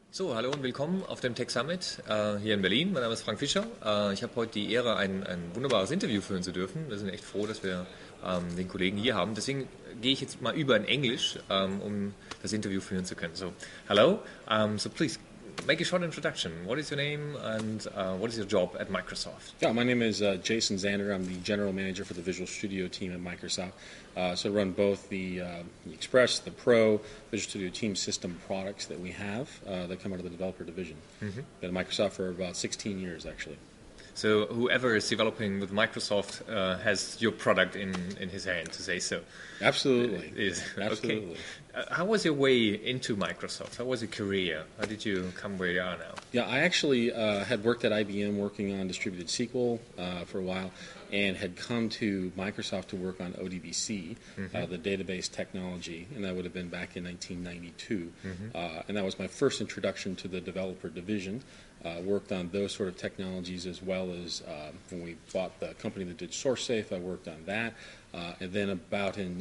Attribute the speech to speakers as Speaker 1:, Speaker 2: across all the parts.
Speaker 1: So, hallo und willkommen auf dem Tech Summit hier in Berlin. Mein Name ist Frank Fischer. Ich habe heute die Ehre, ein wunderbares Interview führen zu dürfen. Wir sind echt froh, dass wir den Kollegen hier haben. Deswegen gehe ich jetzt mal über in Englisch, um das Interview führen zu können. So, hello. So please make a short introduction. What is your name and what is your job at Microsoft?
Speaker 2: Yeah, my name is Jason Zander. I'm the general manager for the Visual Studio team at Microsoft. So I run both the Express, the Pro, Visual Studio Team system products that we have that come out of the developer division. Been at Microsoft for about 16 years, actually.
Speaker 1: So whoever is developing with Microsoft has your product in his hand, to say so.
Speaker 2: Absolutely.
Speaker 1: Okay.
Speaker 2: Absolutely.
Speaker 1: How was your way into Microsoft? How was your career? How did you come where you are now?
Speaker 2: Yeah, I actually had worked at IBM working on distributed SQL for a while and had come to Microsoft to work on ODBC, the database technology, and that would have been back in 1992. And that was my first introduction to the developer division. Worked on those sort of technologies as well as when we bought the company that did SourceSafe, I worked on that. And then about in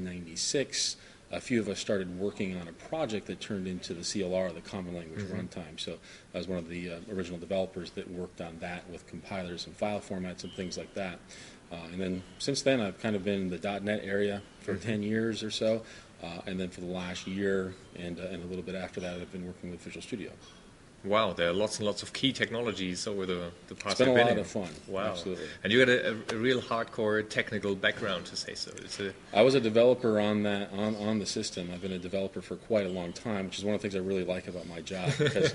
Speaker 2: 1996, a few of us started working on a project that turned into the CLR, the Common Language Runtime. So I was one of the original developers that worked on that with compilers and file formats and things like that. And then since then, I've kind of been in the .NET area for 10 years or so. And then for the last year and a little bit after that, I've been working with Visual Studio.
Speaker 1: Wow, there are lots and lots of key technologies over the past.
Speaker 2: It's been a lot of fun.
Speaker 1: Wow,
Speaker 2: absolutely.
Speaker 1: And you got a real hardcore technical background, to say so.
Speaker 2: I was a developer on that on the system. I've been a developer for quite a long time, which is one of the things I really like about my job. Because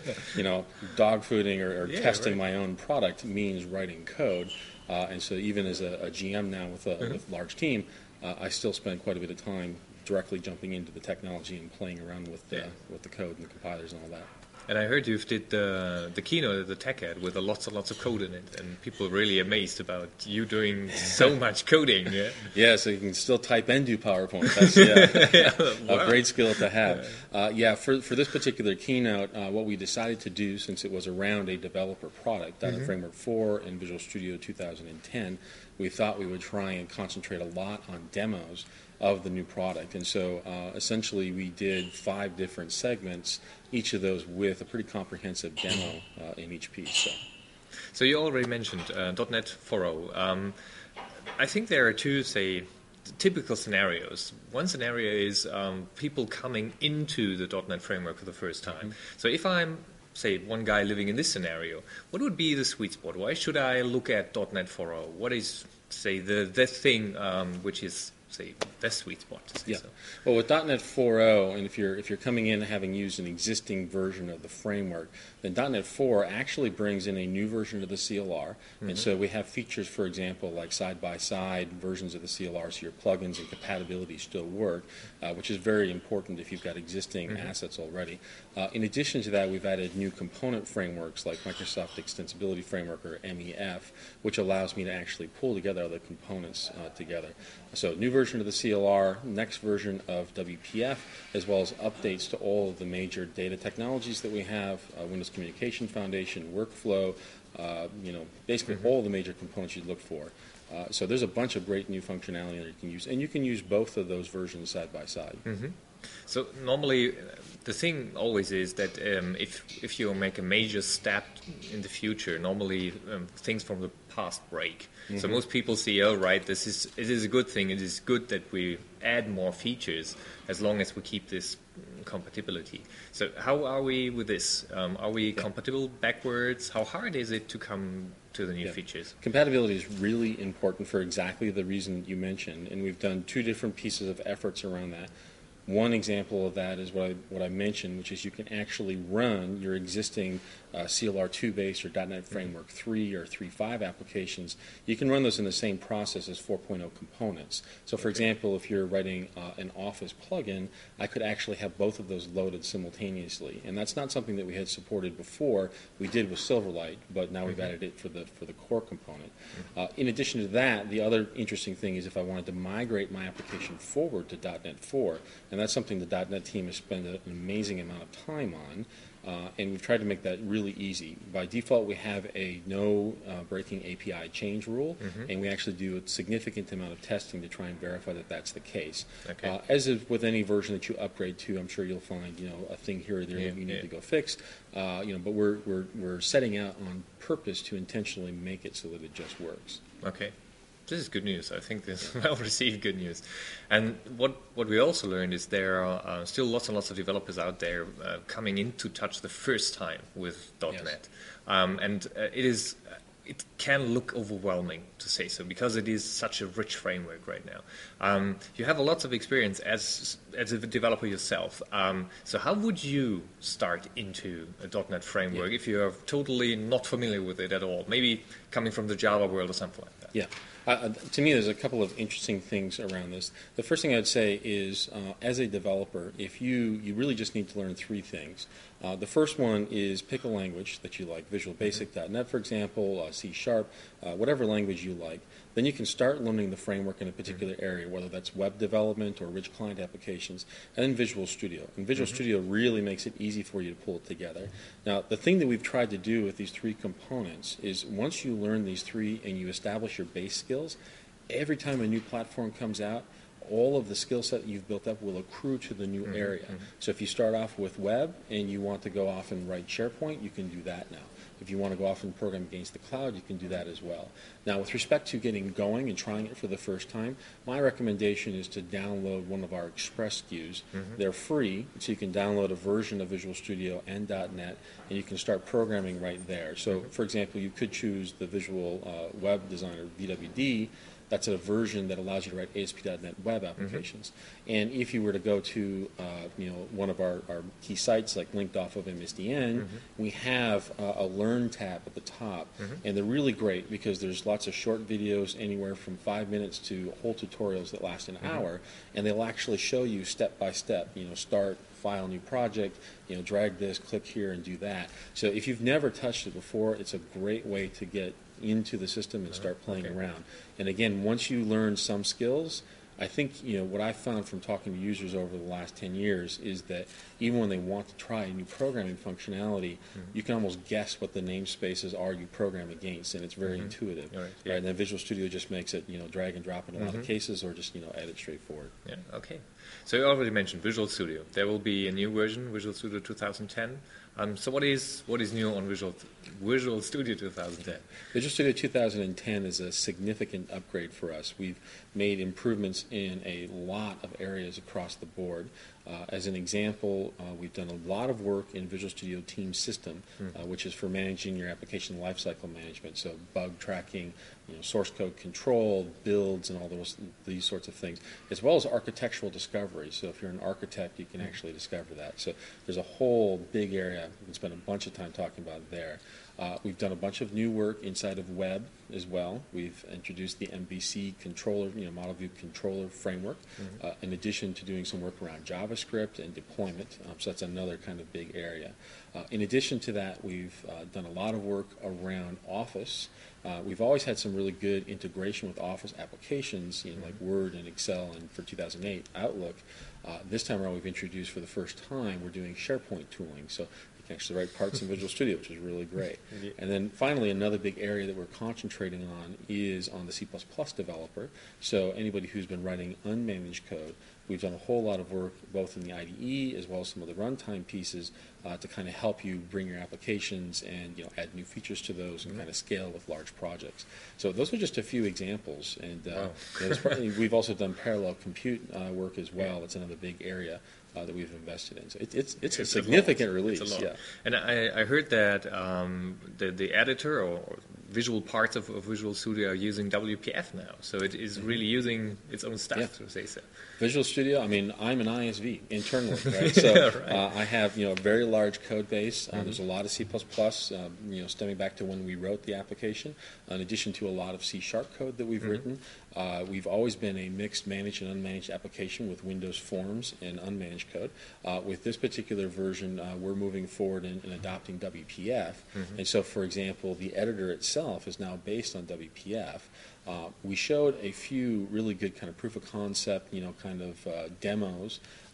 Speaker 2: dog fooding or testing my own product means writing code, and so even as a GM now with a large team, I still spend quite a bit of time directly jumping into the technology and playing around with the code and the compilers and all that.
Speaker 1: And I heard you did the keynote at the TechEd with lots and lots of code in it, and people were really amazed about you doing so much coding.
Speaker 2: Yeah, so you can still type and do PowerPoint. That's
Speaker 1: Wow.
Speaker 2: A great skill to have. For this particular keynote, what we decided to do, since it was around a developer product, .NET Framework 4 and Visual Studio 2010, we thought we would try and concentrate a lot on demos of the new product. And so essentially we did 5 different segments, each of those with a pretty comprehensive demo in each piece.
Speaker 1: So you already mentioned .NET 4.0. I think there are two, typical scenarios. One scenario is people coming into the .NET framework for the first time. So if I'm, say, one guy living in this scenario, what would be the sweet spot? Why should I look at .NET 4.0? What is, say, the thing which is, say, the sweet spot, to say so?
Speaker 2: Well, with .NET 4.0, and if you're coming in having used an existing version of the framework, then .NET 4 actually brings in a new version of the CLR, and so we have features, for example, like side-by-side versions of the CLR, so your plugins and compatibility still work, which is very important if you've got existing assets already. In addition to that, we've added new component frameworks like Microsoft Extensibility Framework, or MEF, which allows me to actually pull together other components together. So new version of the CLR, next version of WPF, as well as updates to all of the major data technologies that we have, Windows Communication Foundation, Workflow, basically all the major components you'd look for. So there's a bunch of great new functionality that you can use, and you can use both of those versions side by side.
Speaker 1: So normally, the thing always is that if you make a major step in the future, normally things from the past break. So most people see, oh right, it is a good thing. It is good that we add more features as long as we keep this compatibility. So how are we with this? Are we compatible backwards? How hard is it to come to the new features?
Speaker 2: Compatibility is really important for exactly the reason you mentioned, and we've done 2 different pieces of efforts around that. One example of that is what I mentioned, which is you can actually run your existing CLR2 based or .NET Framework 3 or 3.5 applications. You can run those in the same process as 4.0 components. So for example, if you're writing an Office plugin, I could actually have both of those loaded simultaneously. And that's not something that we had supported before. We did with Silverlight, but now we've added it for the core component. In addition to that, the other interesting thing is if I wanted to migrate my application forward to .NET 4, and and that's something the .NET team has spent an amazing amount of time on. And we've tried to make that really easy. By default, we have a no breaking API change rule, and we actually do a significant amount of testing to try and verify that that's the case.
Speaker 1: Okay.
Speaker 2: As is with any version that you upgrade to, I'm sure you'll find a thing here or there that you need to go fix. But we're setting out on purpose to intentionally make it so that it just works.
Speaker 1: Okay. This is good news. I think this is well-received good news. And what we also learned is there are still lots and lots of developers out there coming into touch the first time with .NET. And it can look overwhelming, to say so, because it is such a rich framework right now. You have lots of experience as a developer yourself. So how would you start into a .NET framework if you are totally not familiar with it at all? Maybe coming from the Java world or something like that.
Speaker 2: Yeah. To me, there's a couple of interesting things around this. The first thing I'd say is, as a developer, if you really just need to learn three things. The first one is pick a language that you like, Visual Basic, .NET, for example, C#, whatever language you like. Then you can start learning the framework in a particular area, whether that's web development or rich client applications, and then Visual Studio. And Visual Studio really makes it easy for you to pull it together. Now, the thing that we've tried to do with these three components is once you learn these three and you establish your base skills, every time a new platform comes out, all of the skill set that you've built up will accrue to the new area. So if you start off with web and you want to go off and write SharePoint, you can do that now. If you want to go off and program against the cloud, you can do that as well. Now, with respect to getting going and trying it for the first time, my recommendation is to download one of our Express SKUs. They're free, so you can download a version of Visual Studio and .NET, and you can start programming right there. So, for example, you could choose the Visual Web Designer, VWD. That's a version that allows you to write ASP.NET web applications. And if you were to go to one of our key sites, like linked off of MSDN, we have a Learn tab at the top. And they're really great because there's lots of short videos, anywhere from 5 minutes to whole tutorials that last an hour. And they'll actually show you step by step, start, file, new project, drag this, click here, and do that. So if you've never touched it before, it's a great way to get into the system and start playing around. And again, once you learn some skills, I think what I've found from talking to users over the last 10 years is that even when they want to try a new programming functionality, you can almost guess what the namespaces are you program against, and it's very intuitive. Right? And then Visual Studio just makes it drag and drop in a lot of cases, or just edit straightforward.
Speaker 1: Yeah. Okay. So you already mentioned Visual Studio. There will be a new version, Visual Studio 2010. So what is new on Visual Studio 2010?
Speaker 2: Visual Studio 2010 is a significant upgrade for us. We've made improvements in a lot of areas across the board. As an example, we've done a lot of work in Visual Studio Team System, which is for managing your application lifecycle management, so bug tracking, source code control, builds, and all these sorts of things, as well as architectural discovery. So if you're an architect, you can actually discover that. So there's a whole big area we can spend a bunch of time talking about there. We've done a bunch of new work inside of web as well. We've introduced the MVC controller, model view controller framework, in addition to doing some work around JavaScript and deployment. So that's another kind of big area. In addition to that, we've done a lot of work around Office. We've always had some really good integration with Office applications, like Word and Excel, and for 2008, Outlook. This time around, we've introduced for the first time, we're doing SharePoint tooling. So you can actually write parts in Visual Studio, which is really great. And then finally, another big area that we're concentrating on is on the C++ developer. So anybody who's been writing unmanaged code, we've done a whole lot of work both in the IDE as well as some of the runtime pieces to kind of help you bring your applications and add new features to those and kind of scale with large projects. So those are just a few examples. And we've also done parallel compute work as well. That's another big area that we've invested in. So it's a significant release.
Speaker 1: It's a lot. And I heard that the editor or visual parts of Visual Studio are using WPF now. So it is really using its own stuff, to say so.
Speaker 2: Visual Studio, I'm an ISV internally, right? So I have a very large code base. There's a lot of C++, stemming back to when we wrote the application, in addition to a lot of C# code that we've written. We've always been a mixed managed and unmanaged application with Windows Forms and unmanaged code. With this particular version, we're moving forward and adopting WPF. And so, for example, the editor itself is now based on WPF. We showed a few really good kind of proof of concept, demos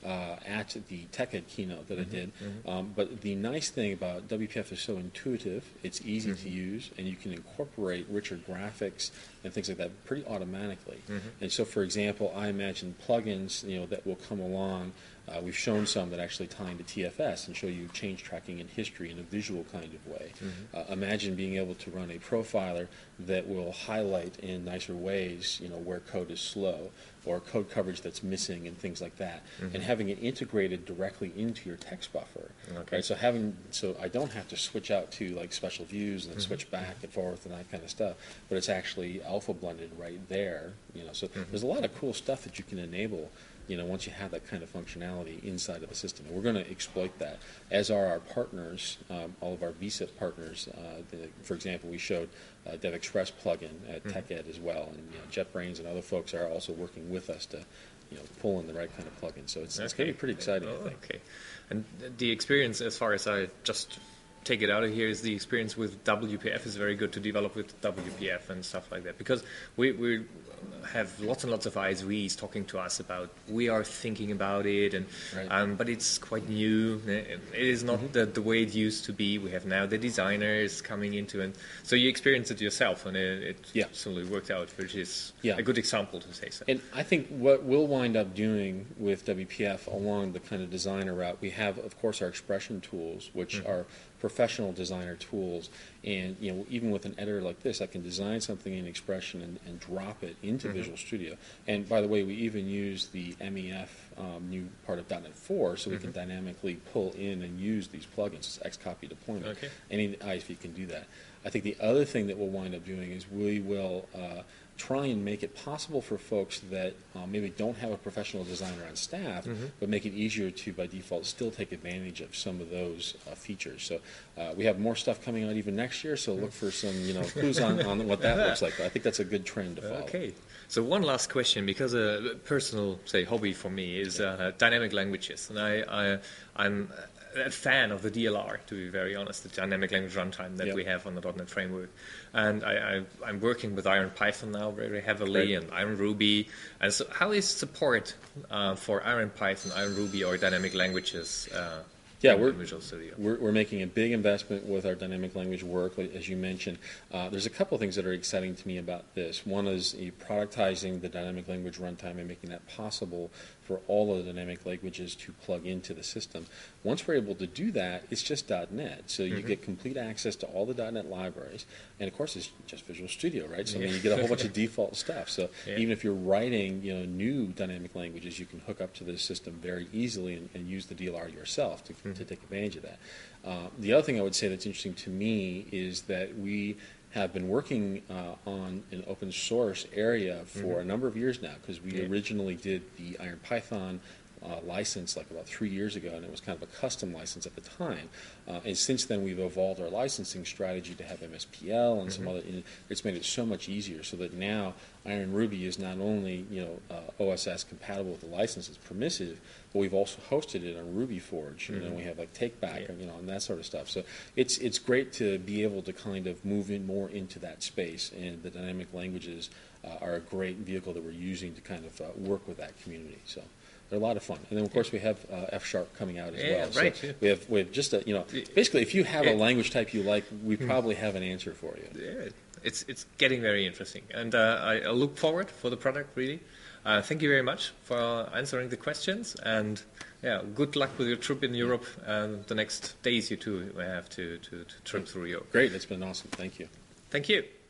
Speaker 2: at the TechEd keynote that I did. But the nice thing about WPF is so intuitive, it's easy to use, and you can incorporate richer graphics and things like that pretty automatically. And so, for example, I imagine plugins that will come along. We've shown some that actually tie into TFS and show you change tracking and history in a visual kind of way. Imagine being able to run a profiler that will highlight in nicer ways, where code is slow or code coverage that's missing and things like that, and having it integrated directly into your text buffer.
Speaker 1: Okay.
Speaker 2: Right? So I don't have to switch out to like special views and then switch back and forth and that kind of stuff, but it's actually alpha blended right there. So there's a lot of cool stuff that you can enable once you have that kind of functionality inside of the system. And we're going to exploit that, as are our partners, all of our vSIP partners. For example, we showed DevExpress plugin at TechEd as well, and JetBrains and other folks are also working with us to pull in the right kind of plugin. So it's going to be pretty exciting, I think.
Speaker 1: Okay. And the experience, as far as I just take it out of here, is the experience with WPF is very good to develop with WPF and stuff like that, because we have lots and lots of ISVs talking to us about, we are thinking about it, and
Speaker 2: right.
Speaker 1: But it's quite new. It is not the way it used to be. We have now the designers coming into it. So you experience it yourself, and it absolutely worked out, which is a good example to say so.
Speaker 2: And I think what we'll wind up doing with WPF along the kind of designer route, we have, of course, our expression tools, which are professional designer tools, and even with an editor like this, I can design something in Expression and drop it into Visual Studio. And by the way, we even use the MEF new part of .NET 4, so we can dynamically pull in and use these plugins. It's Xcopy deployment.
Speaker 1: Okay.
Speaker 2: Any ISV can do that. I think the other thing that we'll wind up doing is we will try and make it possible for folks that maybe don't have a professional designer on staff, but make it easier to, by default, still take advantage of some of those features. So we have more stuff coming out even next year, so look for some clues on what that looks like. But I think that's a good trend to follow.
Speaker 1: Okay. So one last question, because a personal, hobby for me is dynamic languages, and I'm a fan of the DLR, to be very honest, the dynamic language runtime that we have on the .NET framework. And I'm working with Iron Python now very heavily, and Iron Ruby. And so how is support for Iron Python, Iron Ruby, or dynamic languages in Visual Studio?
Speaker 2: We're making a big investment with our dynamic language work, as you mentioned. There's a couple of things that are exciting to me about this. One is productizing the dynamic language runtime and making that possible for all of the dynamic languages to plug into the system. Once we're able to do that, it's just .NET. So you get complete access to all the .NET libraries. And, of course, it's just Visual Studio, right? So, you get a whole bunch of default stuff. So even if you're writing new dynamic languages, you can hook up to the system very easily and use the DLR yourself to take advantage of that. The other thing I would say that's interesting to me is that we have been working on an open source area for a number of years now, because we originally did the IronPython license like about 3 years ago, and it was kind of a custom license at the time. And since then, we've evolved our licensing strategy to have MSPL and some other. It's made it so much easier, so that now Iron Ruby is not only OSS compatible with the license, it's permissive, but we've also hosted it on RubyForge. We have like Takeback, and that sort of stuff. So it's great to be able to kind of move in more into that space, and the dynamic languages are a great vehicle that we're using to kind of work with that community. So they're a lot of fun. And then, of course, we have F# coming out as well.
Speaker 1: Right.
Speaker 2: So we have just basically, if you have a language type you like, we probably have an answer for you.
Speaker 1: Yeah, it's getting very interesting, and I look forward for the product, really. Thank you very much for answering the questions, and good luck with your trip in Europe and the next days you two have to trip through Europe.
Speaker 2: Great, it's been awesome. Thank you.
Speaker 1: Thank you.